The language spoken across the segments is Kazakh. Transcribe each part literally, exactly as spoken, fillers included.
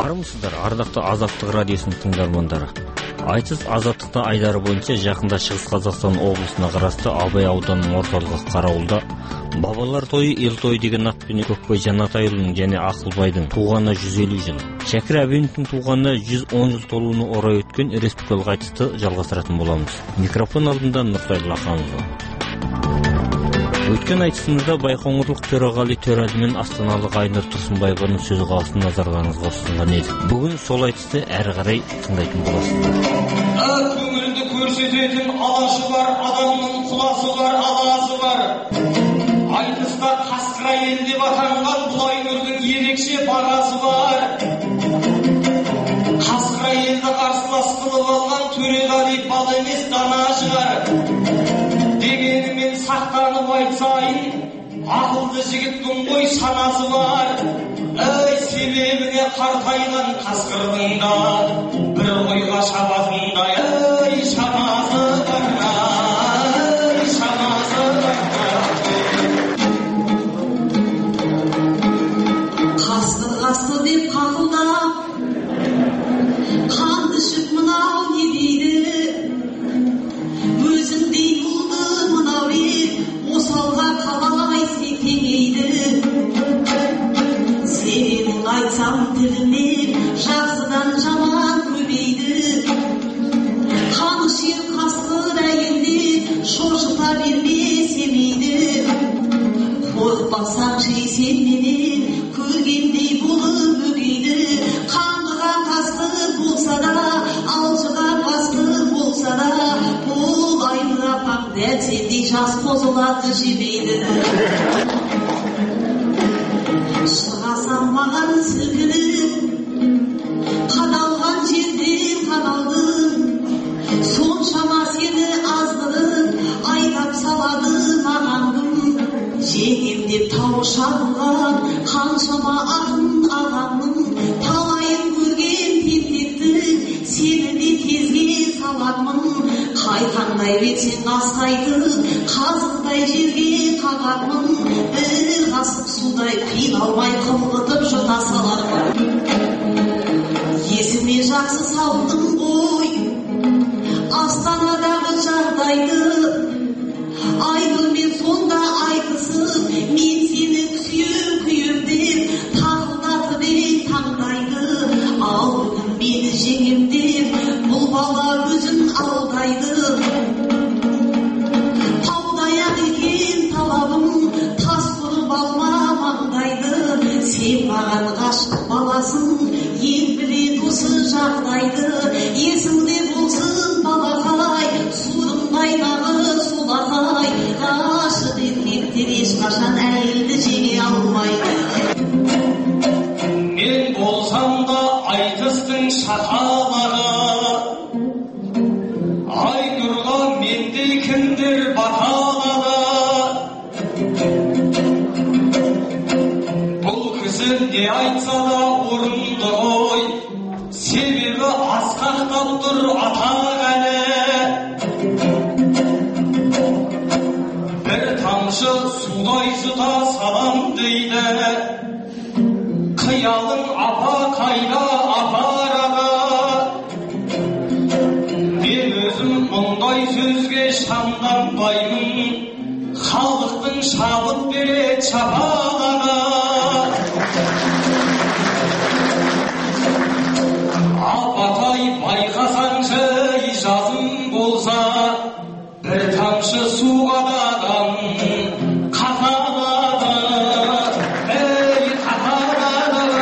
Армысыздар, ардақты Азаттық радиосының тыңдармандары. Айтыс Азаттықта айдары бойынша жақында Шығыс Қазақстан облысына қарасты Абай ауданының орталығы Қарауылда бабалар тойы ел тойы деген атпен Көкбай Жанатайұлының және Ақылбайдың туғанына жүз елу жыл, Шәкір Әбеновтің туғанына жүз он жыл толуына орай өткен республикалық айтысты жалғастыратын боламыз. Микрофон алдында Нұртай Лақанова. Өткен айтысымызда Байқоңырлық Төреғали Төреәлі мен астаналық Айнұр Тұрсынбаеваның сөз қаласын назарларыңызға ұсынған едік. Бүгін сол айтысты әрі қарай тыңдайтын боласыздар. Көңілді көрсететін алашы бар, адамның құласы бар, аласы бар. Айтыста қасқыр әйел деп атанған бұл Айнұрдың ерекше бағасы бар. Қасқыр әйелді қарсылас қылып алған Төреғали бал емес дана шығар. Дегенімен сақтанып айтсайын, ақылды жігіттің ғой санасы бар. Әй себебіне қартайған қасқырдың да бір ойға шабатындай, әй шамасы бар, әй шамасы бар. Қасқыр қасқыр деп қақылдап, қанды ішіп мынау не дейді? Өзіңдей ұлды мынау ет, осалға қалай сетеңейді. Сенің айтсам тілінен жақсыдан жаман көбейді. Қанышер қасқыр әйелде шошыта берме семейді. Қорықпасаң жейсен менен көргендей болып өгейді. Қаңғыған қасқыр болса да, алжыған қасқыр болса да, бұл Айнұр апам дәл сендей жас қозыларды жемейді. Шығасам маған сілкініп, қадалған жерден қадалдым. Соншама сені аздырып, айдап салады мағандым. Жеңем деп тау шабылған, қаншама ақын ағамның. Талайын көрген тентектің, сені де тезге саламын. Қайқаңдай бетсең қасқайтып, қазықтай жерге қағамын. Бір қасық судай қиналмай қылғытып жұта саламын. Есіме жақсы салдың ғой Астанадағы жағдайды. Айнұрмен сонда айтысып, мен сені сүйем күйем деп тақылдатып ең таңдайды. Ал бүгін мені жеңем деп бұл бала өзін алдайды. Таудай-ақ екен талабым, тас тұрып алма маңдайды. Сен маған ғашық баласың, ел біледі осы жағдайды. Есіңде болсын балақай, судыңдай дағы солақай. Ғашық еркектер ешқашан әйелді жеңе алмайды. Мен болсам да айтыстың шақалары, Айнұрға мендей кімдер баталады. Бұл кісі не айтса да орынды ғой, себебі асқақтап тұр атақ әлі. Бір тамшы судай жұта салам дейді. Қиялың апа қайда апарады. Мен өзім мұндай сөзге шамданбаймын. Халықтың шабыт берет шапалағы. Апатай байқасаңшы ижазым болса, бір тамшы суға дадам қаталады. Ей қаталады,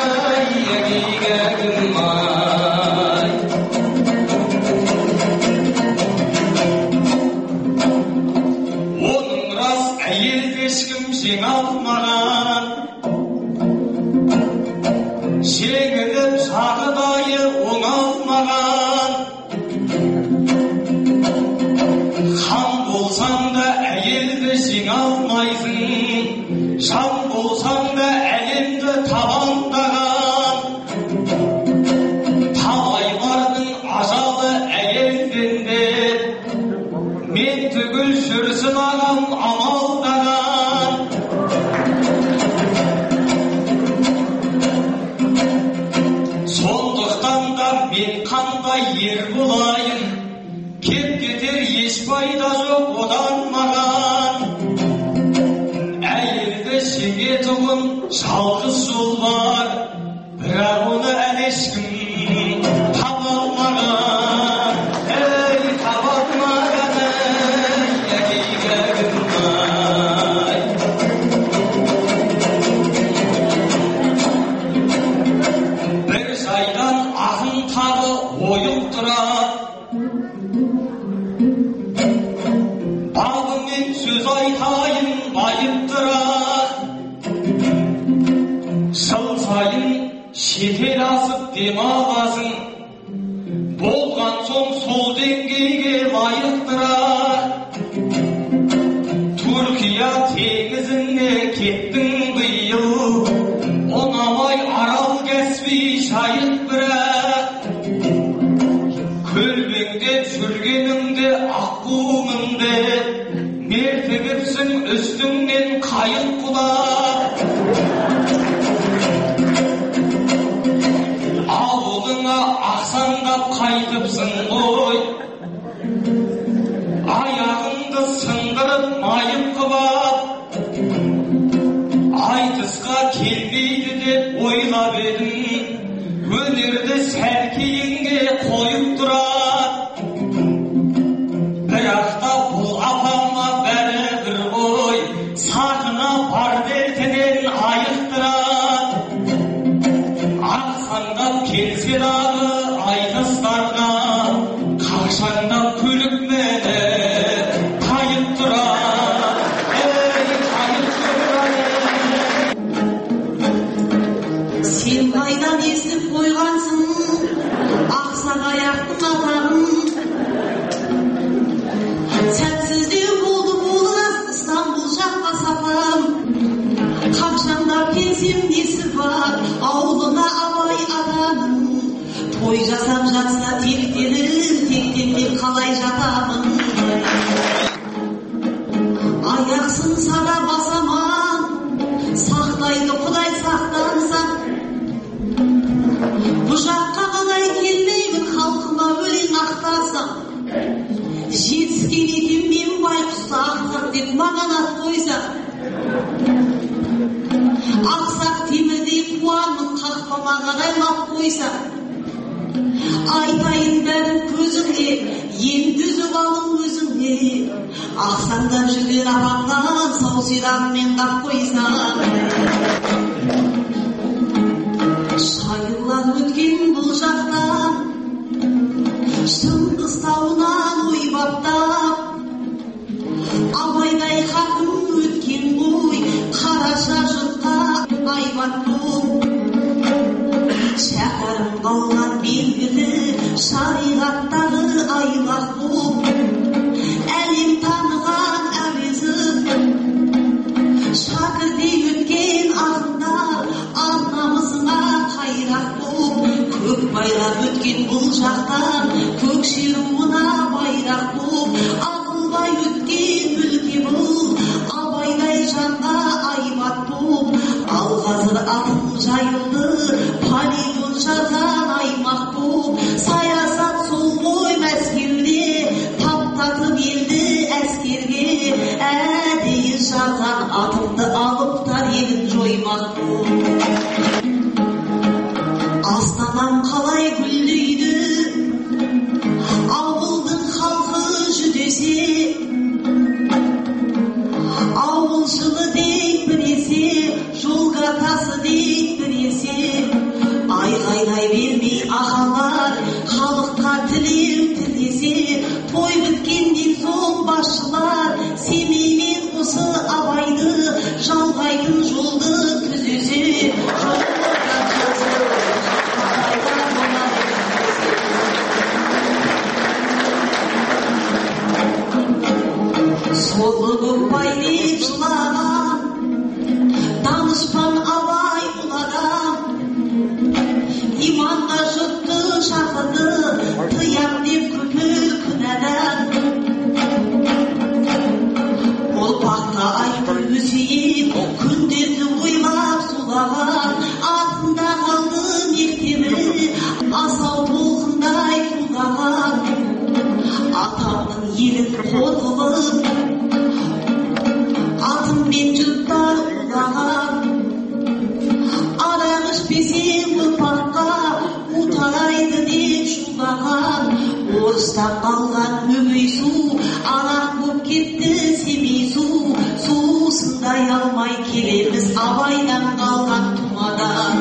егегім ай. Оның рас әйелді ешкім жеңе алмаған. Жеңіліп жағдайы оңалмаған. Хан болсаң да әйелді жеңе алмайсың. Жан болсаң да әлемді табандаған. Талайлардың ажалы әйелден бет. Мен түгіл жүрсін ағам амалдаған. пайда жоқ одан маған. Әйелді шегетұғын жалғыз жол бар, бірақ оны әлі ешкім таба алмаған. Ей, таба алмаған, ей, ей, бір жайдан ақын тағы ойып тұрады. Бағымен сөз айтайын байып тұрады. Жыл сайын шетел асып демаласың, болған соң сол деңгейге лайықтырады. Түркия теңізіне кеттің биыл, ұнамай арал кәсби шайық бірақ. Көлбеңдеп жүргеніңде аққуымыңды, мертігіпсің үстіңнен қайық құлап. Ауылыңа ақсаңдап қайтыпсың ғой, аяғыңды сындырып майып қылап. Айтысқа келмейді деп ойлап едім, өнерді сәл кейінге қойып тұрады. Бірақ та бұл апама бәрі бір ғой, сақына бар дертінен айықтырады. Ақсаңдап келсе дағы айтыстарға, қақшаңдап көлік мені тайып тұрады. Ей, тайып тұрады. Сен қайдан естіп қойғансың ақсақ аяқтың атағын? Сәтсіздеу болды болған Стамбул жаққа сапарым. Қақшаңдап келсем несі бар ауылына абай атаның. Той жасап жатса тектенім, тектеніп қалай жатамын. Аяқ сынса да басаман, сақтайды Құдай сақтанса. Бұл жаққа қалай келмеймін, халқыма өлең ақтарсам. Жетіскен екен мен байқұсты ақсақ деп маған ат қойса. Ақсақ темірдей қуамын, қақпама қарайлап қойса. Айтайын бәрін көзіңе, енді үзіп алың өзіңе. Ақсаңдап жүрген апаңнан сау сирағымен қап қойса. Шайылар өткен бұл жақтан, Шыңғыс тауынан ойбаптап. Абайдай хакім өткен ғой, қараша жұртқа айбат боп. Шәкәрім қалған белгілі, шариғаттағы айлақ боп. Әлем таныған әуезіп, шәкірдей өткен ағындар, ар намысыңа қайрақ боп. Көк байлап өткен бұл жақтан, көк шеруына байрақ боп. Ақылбай өткен өлке бұл, абайдай жанға айбат боп. Ал қазір атым жайылды, полигон жарған аймақ боп. Саясат сол ғой Мәскеуде, таптатып елді әскерге. Әдейі жарған атымды алыптар елін жоймақ боп. Астанам қалай гүлдейді, ауылдың халқы жүдесе. Ауыл жылы дейік біресе, жол картасы дейік біресе. Айғайлай бермей ағалар, халыққа тілеу тілдесе. Той біткеннен соң басшылар, Семеймен осы абайды, жалғайтын жолды түзесе. Солы көкбай деп жылаған, данышпан абай ұлы маған. Арақ ішпесең ұрпаққа уталайды деп шулаған. Орыстан қалған өгей су, арақ боп кетті семей су. Суысындай алмай келеміз абайдан қалған тумадан.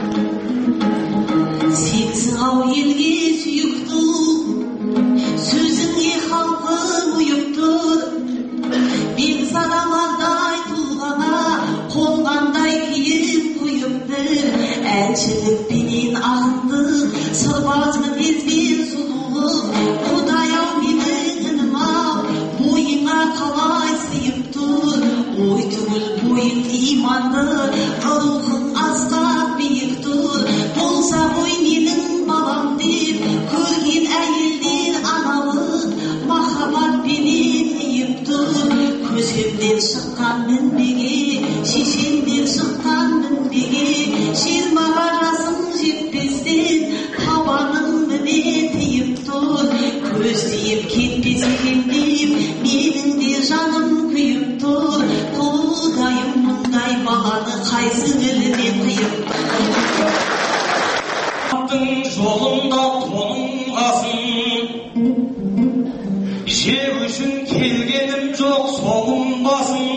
Сенсің ау елге сүйікті, сөзіңе халқың ұйып тұр. Мен садамардай тұлғана қонғандай киім құйыпты. Әншілікпенен ағындық, сырбаз мінезбен сұлулық. Құдай-ау менің інім ау, бойыңа қалай сыйып тұр. Ой түгіл бойың иманды, рухың асқақ биік тұр. Болса ғой менің балам деп, көрген әйелдер аналық, махаббатпенен иіп тұр. Көземден шыққан мінбеге, шешемден шыққан мінбеге. Жиырмаға жасың жетпестен, табаның міне тиіп тұр. Көз тиіп кетпес екен деп, менің де жаным күйіп тұр. Құдайым мұндай баланы қайсы ілінен қиып тұр. Аттың жолында тоңғасын, жеу үшін келгенім жоқ соғынбасын.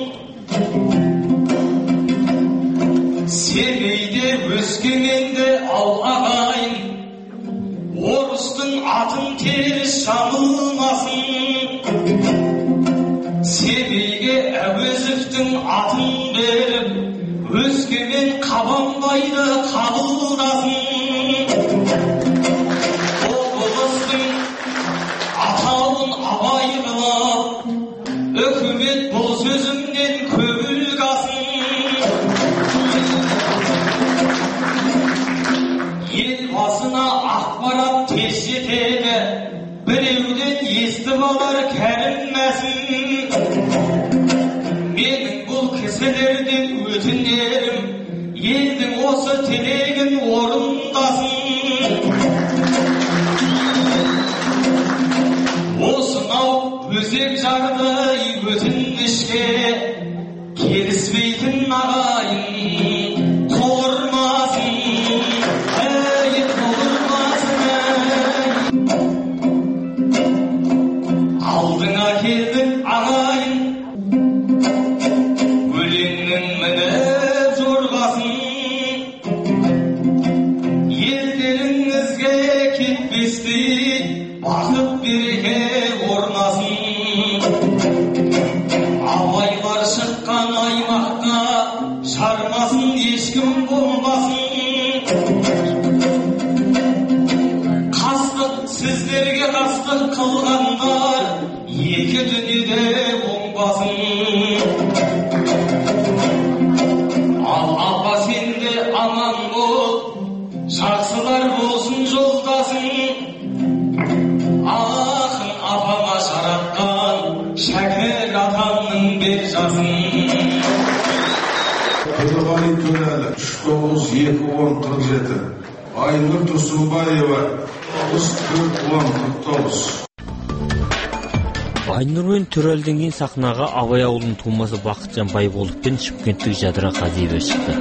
Семейде өскенде ал ағайын, орыстың атын теріс жамылмасын. Семейге Әуезовтің атын беріп, Өскемен Қабанбайды қабылдасын. Облыстың атауын абай қылып, үкімет бұл сөзімнен көбілгасын. Ел басына ақпарат тез жетеді, біреуден естіп алар кәрінмәсін. Менің бұл кісілерден өтінерім, елдің осы тілегін орындасын. Осынау өзек жардай өтінішке келіспейтін ағайын құлырмасын. Әй құлырмасын, алдыңа келдік ағайын, өлеңнің мініп жорғасын. Елдеріңізге кетпестей бақыт береке орнасын. Абайлар шыққан аймақта жармасын, ешкім болмасын. Қастық, сіздерге қастық қылғандар екі дүниеде оңбасын. Ал апа сенде аман бол, жақсылар болсын жолдасың. Ақын апама жаратқан шәкір атамның бер жасын. Құдығали Төләлі, үш тоғыз екі он қырық жеті. Айнұр Тұрсынбаева, тоғыз төрт он қырық тоғыз. Айнұр мен Төрәліден кейін сахнаға Абай ауылының тумасы Бақытжан Байболов пен шымкенттік Жадыра Қазиева шықты.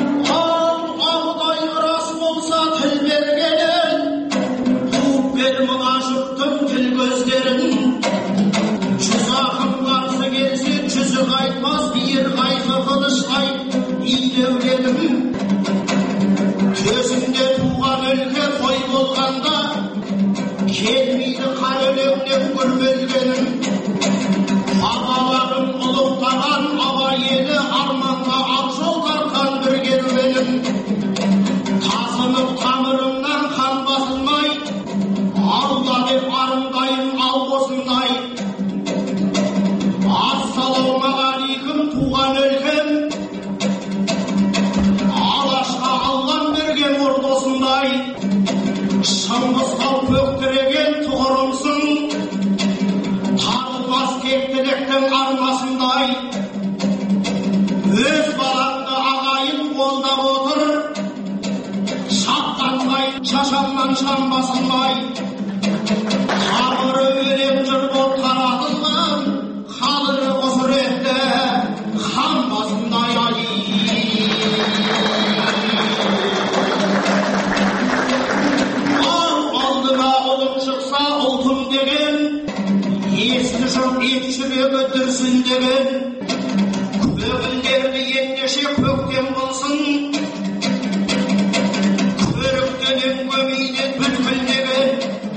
Төсінде туған өлке қой болғанда, келмейді қан өлеңнен көрмелгенім. Бабаларым ұлықтаған Абай елі, арманға ақ жол тартқан бір керуенім. Тасынып тамырымнан қан басылмай, алда деп арындайым ал осындай. Ассалаумағалейкум туған өлкем, шыңғыстау көктіреген тұғырымсың, тарылмас тектіліктің арнасындай. Өз балаңды ағайын қолдап отыр, шаттанбай шашамнан шам басылмай. Қабыры өлең жыр боп қаратылған, қалыры құсыретті хан басындай. кеше көктем болсын, көріктенен көмейден бүлкілдеген.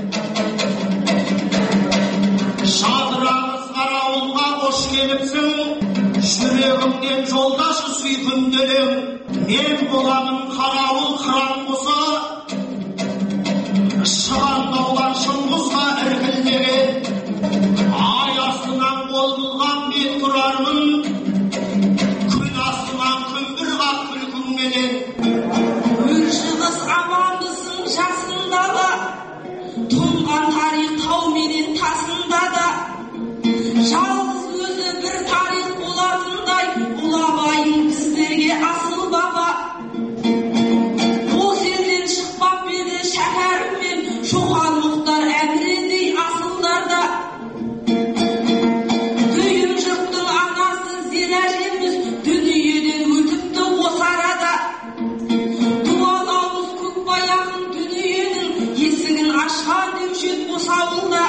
Жадырамыз қарауылға қош келіпсің, жүрегімнен жолдашы сүйкімделең. Мен боламын қарауыл қыран болса, шығандаулар шыңғысқа іркілдеген. Ай астынан қол бұлған мен тұрармын, күн астынан күмбір қақ күлкіңменен. Өр шығыс амандысың жасында да, тұнған тарих тау менен тасында да. Жалғыз өзі бір тарих болатындай, ұлабайын біздерге асыл баба. Осы елден шықпап еді шәкәрім мен Шоқан Мұхтар әміріндей асылдарда. Дүйім жұрттың анасы Зеражеміз дүниеден өтіпті осы арада. Дуалауыз көкбай ақын дүниенің есігін ашқан деуші еді осы ауылда.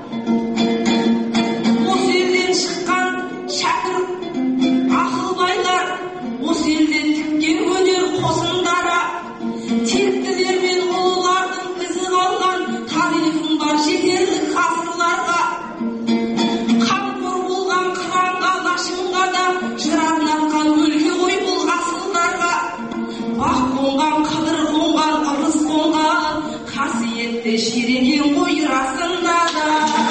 Осы елден шыққан шәкір ақылбайлар, осы елден тіккен өнер қосындары, тектілер мен ұлылардың ізі қалған тарихым бар жетерлік ғасырларға. Қамқор болған қыранға, лашынға да жыр арнатқан өлке ғой бұл ғасырларға. Бақ қонған, қыдыр қонған, ырыс қонған, қасиетті шереген ғой расында да.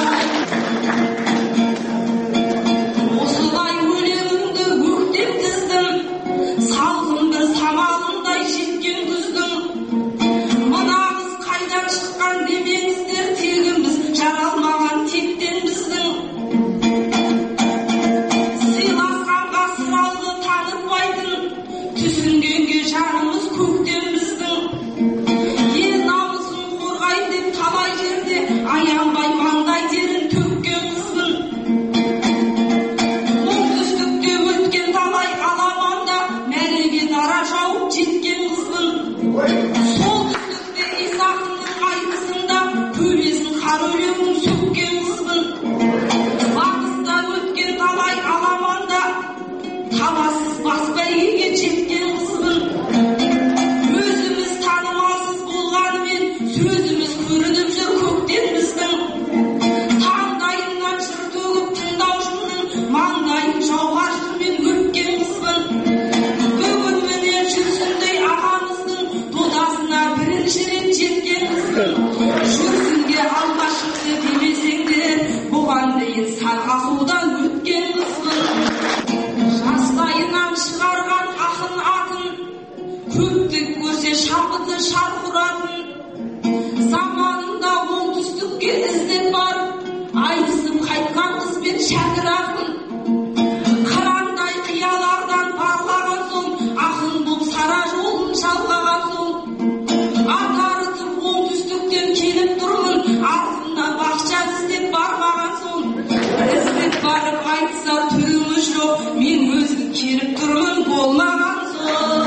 Осылай өлеңімді өктеп тіздім, салқын бір самалындай жеткен күздің. Мына қыз қайдан шыққан демеңіздер, тегіміз жаралмаған тектен біздің. Сыйласқан ғасыралды танытпайтын, түсінгенге жанымыз көктен біздің. Ел намысын қорғайын деп талай жерде аянбай маңдай терін төккен қызбын. Оңтүстікте өткен талай аламанда мәреге дара жауып жеткен қызбын. Солтүстікте Исақының айтысында көбесін қар өлеңін сөккен қызбын. Батыста өткен талай аламанда табасыз бас бәйгеге жеткен қызбын. Өзіміз танымалсыз болғанымен сөзіміз көрініп жүр көктен біздің. Таңдайымнан жыр төгіп тыңдаушымның маңдайын жауға жырмен өпкен қызбын. Бүгін міне жүрсіндей ағамыздың додасына бірінші рет жеткен қызбын. Жүрсінге алғашқы демесеңдер, бұған дейін сарқасудан өткен қызбын. Жастайынан шығарған ақын атын, көптік көрсе шабыты шарқыратын. Заманында оңтүстікке іздеп барып, айтысып қайтқан қызбен шәкір ақын. Қырандай қиялардан барлаған соң, ақын бұл сара жолын жалғаған соң. Атарытып оңтүстіктен келіп тұрмын, артына бақша іздеп бармаған соң. Іздеп барып айтса түріміз жоқ, мен өзім келіп тұрмын болмаған соң.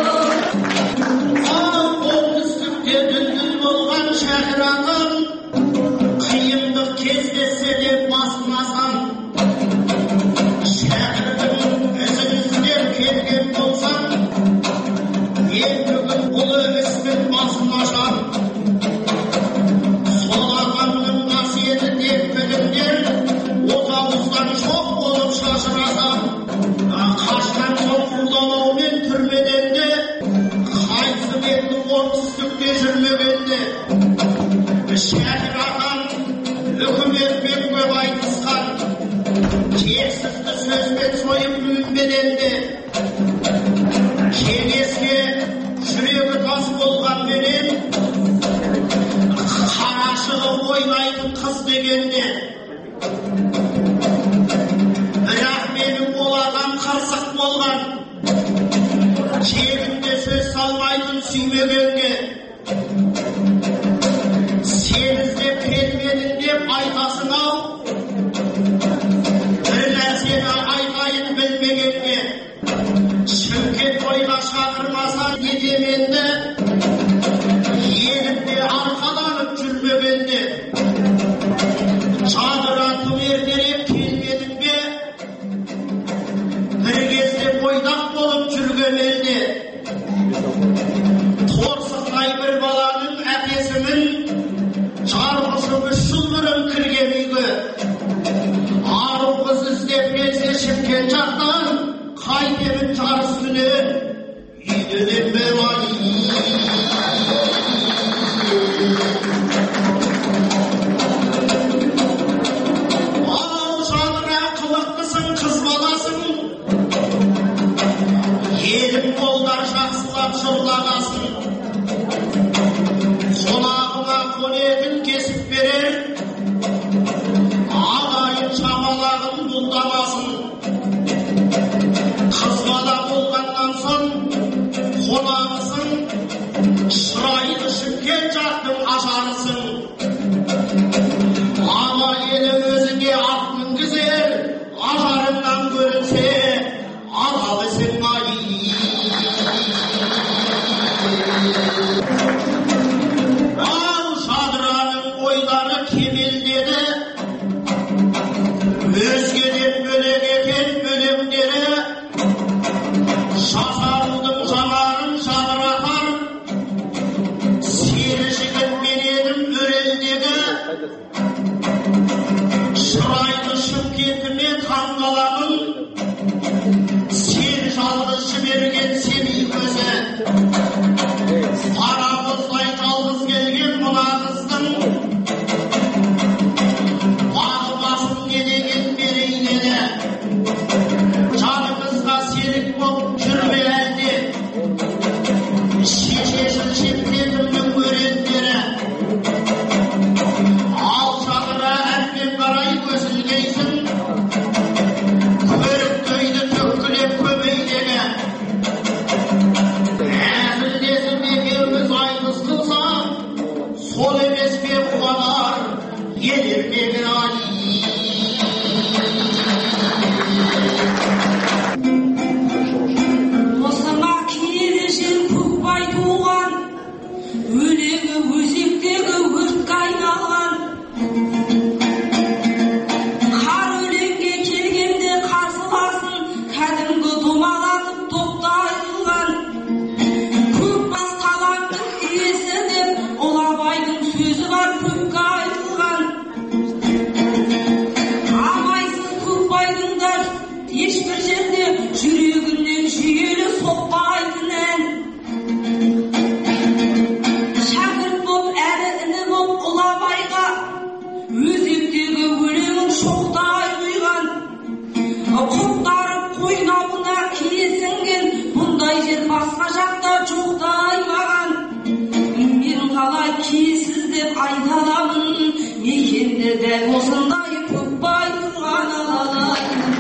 Оңтүстікте дүлдүл болған шәкір ақын, қиындық кездессе де басылмасам. Шәкірдің ізін іздеп келген болсам, мен бүгін ұлы іспен басын ашам. Сол ағамның қасиеті деп білімдер, отауыздан жоқ болып шашырасам. Қашқан соң құлдалаумен түрмеден де, қайсы бетті оңтүстікте жүрмегенде. Шәкір ақын үкіметпен көп айтысқан, тексізді сөзбен сойып мүлменен де. Кеңеске жүрегі тас болғанменен, қарашығы ойнайтын қыз дегенде. Бірақ менің ол ағам қырсық болған, кегінде сөз салмайтын сүймегенге. Сен іздеп келмедің деп айтасың ау, бір нәрсені айтайын білмегенге. Шымкент тойға шақырмаса етеменді, елімде арқаланып жүрмегенде. Жадыратып ертерек келмедің бе, бір кезде бойда бойдақ болып жүрген елде торсықтай бір баланың әкесінің жарғысы үш жыл бұрын кірген үйге ару қыз іздеп келсе шыққан жақтан қайтемін жарыс күні үйден бер ай. Жолдағасын қонағына қонетін кесіп берер ағайын шамалағын бұлдамасын. Қыз бала болғаннан соң қонағысың шырайлы шымкент жақтың ажарысың. Ала елі өзіңе ат мінгізер ажарыңнан көрінсе адалысың ай. Ал Жадыраның ойлары кемелдеді, өзгеден бөлек екен өлеңдері. Жасарудың жанарын жадыратар, сері жігіт мен едім өрелдегі. Шырайлы Шымкентіме таңғаламын, сен жалғыз жіберген семей көзі. Арамыздай жалғыз келген мына қыздың бағы басын не деген берейнеді. Жанымызға серік болып жүрме әлде шешесін шеттетімнің өрендері. Ал Жадыра әрмен қарай көзілгейсің көріп дөйді төккілеп көмейдегі. Сол емес пе қуанар елірмегі ай. Осыма киелі жер көкбай туған, өлеңі өзектегі өртке айналған. Қар өлеңге келгенде қарсыласын кәдімгі домалатып топта айтылған. Көкбас таланттың иесі деп Ұлабайдың сөзі бар көпке айтылған. Абайсыз Көкбайдың да ешбір жерде жүрегінен жүйелі соқпайтын ән. Шәкірт боп әрі іні боп Ұлабайға өзектегі өлеңін шоқтай құйған. Құптарып қойнауына киесінген бұндай жер басқа жақта жоқтай маған. Мен қалай киесіз деп айдаламын, мекенде дәл осындай көкбай тұрған алалай.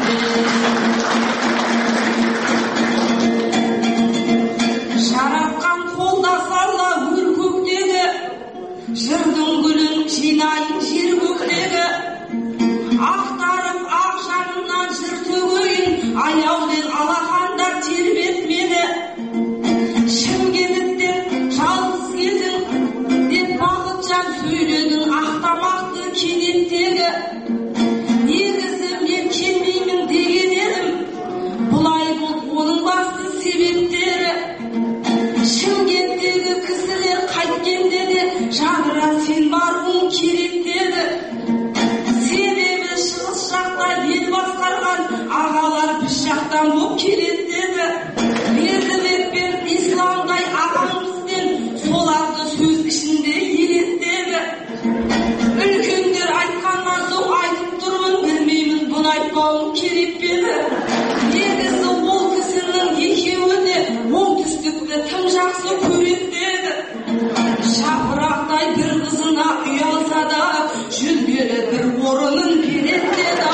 Жаратқан қолда сарла өр көктегі, жырдың гүлін жинайын жер көктегі. Ақтарып ақ жанымнан жыр төгейін, аяуден алақандар тербет мені. Шымкенттен жалғыз келдің деп Бақытжан сөйледің ақтамақты кенеттегі. Негізі мен келмеймін деген едім, бұлай бұл оның басты себептері. Шымкенттегі кісілер қайткенде де Жадыра сен баруың керек деді. Себебі шығыс жақта ел басқарған ағалар біз жақтан боп келеді деді. Бердібек пен Исламдай ағамызбен соларды сөз ішінде елеттеді. Үлкендер айтқаннан соң айтып тұрмын, білмеймін бұны айтпауым керек пе еді. Негізі ол кісінің екеуі де оңтүстікті тым жақсы көреді деді. Жапырақтай бір қызына ұялса да жүргелі бір орынын береді деді.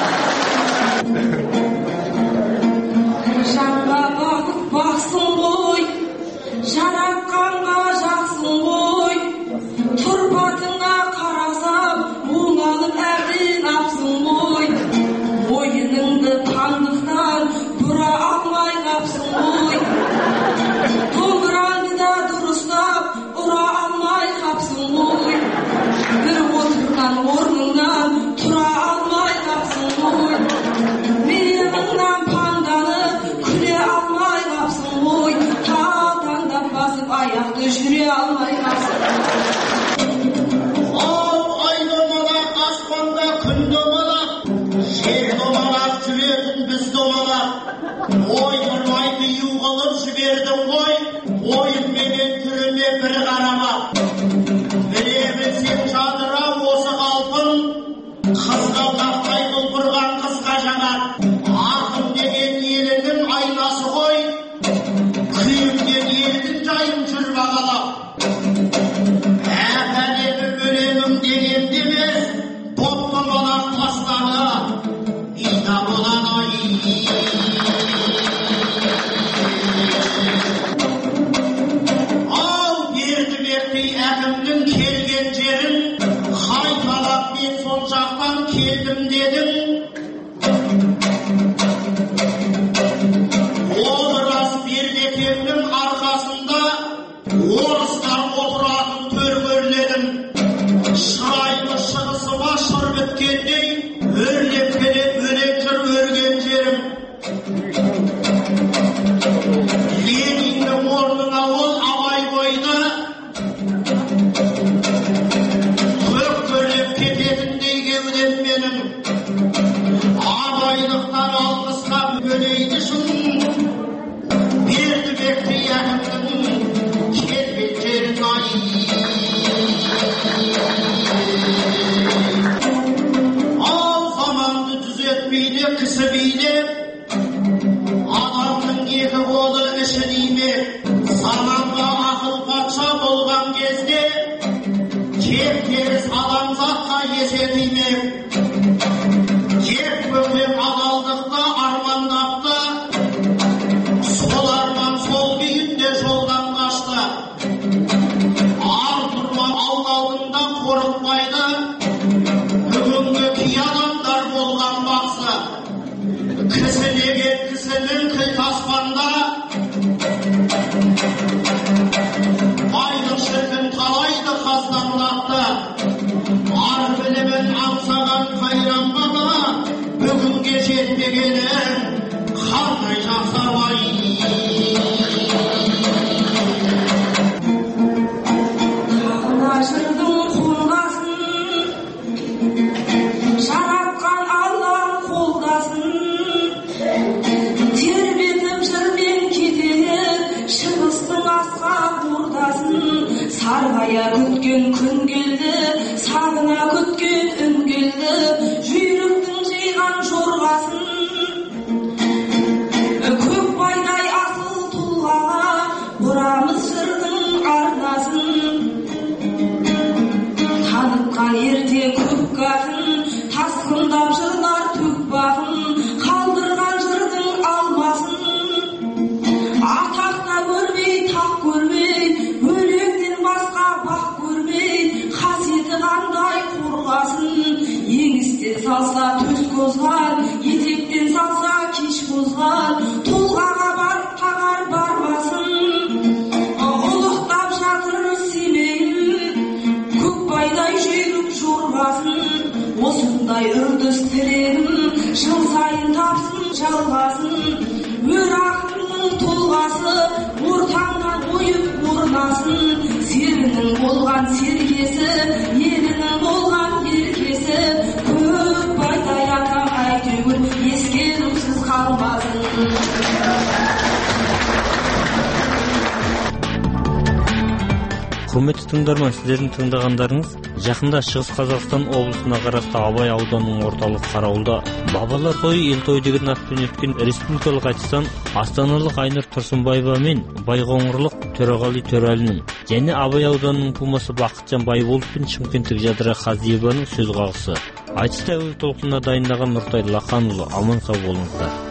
Жанға бағып бақсың ғой, жаратқанға жақсың ғой. Тұрпатыңа қарасам оңалып әбден апсың ғой. Ойыныңды таңдықтан бұра алмай қапсың ғой. Домбыранды да дұрыстап ұра алмай қапсың ғой. Bir oturdan ornundan tura almay kapsın oy. Bir yanından pandalı küle алмай қалсын. Ал ай домалақ, аспанда күн домалақ, жер домалақ, жүретін біз домалақ. Ой тұрмайды ю қылып жібердің ғой, ойымменен түріме бір қарама. Біле білсем жадыра осы қалпын, қызға тақтай құлпырған қызға жағат. Ақын деген елінің айнасы ғой, күйімден елдің жайын жүр бағалап. Әкәдегі өлемім деген демес, топты болақ тастағы, ида болады ай. Ал Бердібектей әкімнің келген жерін, қайталап мен сол жақтан келдім дедің. Ол рас Бердекемнің арқасында орыстар отыратын төр көрледім. Шырайлы шығысыма шыр біткендей, өрлеп келіп өлек жүр өрген жерім. Лениннің орнына ол Абай бойда көк көрлеп кететіндей кеудем менің. Абайлықтан алғысқа бөлейді шын, Бердібектей әкімнің келген жерін ай. Ал заманды түзетмейді кісі билеп, адамның екі қолы іші деймек. Заманға ақыл патша болған кезде, кеп теріс адамзатқа есетеймек. Кеп көкем адалдықта армандапты, сол арман сол күйінде жолдан қашты. Ар тұрма ауыл алдында қорықпайды, бүгінгі кей адамдар болған бақсы. Кісілеген кісінің кіл таспанда, байлық шіркін талайды қаздамлапты. Ар білімін аңсаған қайран баба, бүгінге жетпегенін қандай жасабай. Тағына жырдың қолдасын, жаратқан Аллам қолдасын. Тербетіп жырмен кетеді, шығыстың асқақ ордасын. Сарғая күткен күн келді, сағына күткен үн келді, жүйріктің жиған жорғасын. Көкбайдай асыл тұлғаға бұрамыз жырдың арнасын. Танытқан ерте көк атын, тасқындап жырлар төк бағын, қалдырған жырдың алмасын. Атақта көрмей, тақ көрмей, өлеңнен басқа бақ көрмей, қасиеті қандай қорғасын. Еңістен салса төс қозған, етектен салса кеш қозған, толғаға барып тағар бармасын. Ұлықтап жатыр семейін, көкбайдай жүйрік жорғасын. Осындай үрдіс тілегім, жыл сайын тапсын жалғасын. Өр ақынның тұлғасы, ортаңнан ойып орнасын. Серінің болған сергесі, елінің болған еркесі, көкбайдай атам әйтеуір ескерусіз қалмасын. Құрметті тыңдарман, сіздердің тыңдағандарыңыз жақында Шығыс Қазақстан облысына қарасты Абай ауданының орталық Қарауылда бабалар тойы ел тойы деген атпен өткен республикалық айтыстан астаналық Айнұр Тұрсынбаева мен байқоңырлық Төреғали Төрәлінің және Абай ауданының тумасы Бақытжан Байболов пен шымкенттік Жадыра Қазиеваның сөз қағысы. Айтысты әуел толқынына дайындаған Нұртай Лақанұлы. Аман сау болыңыздар.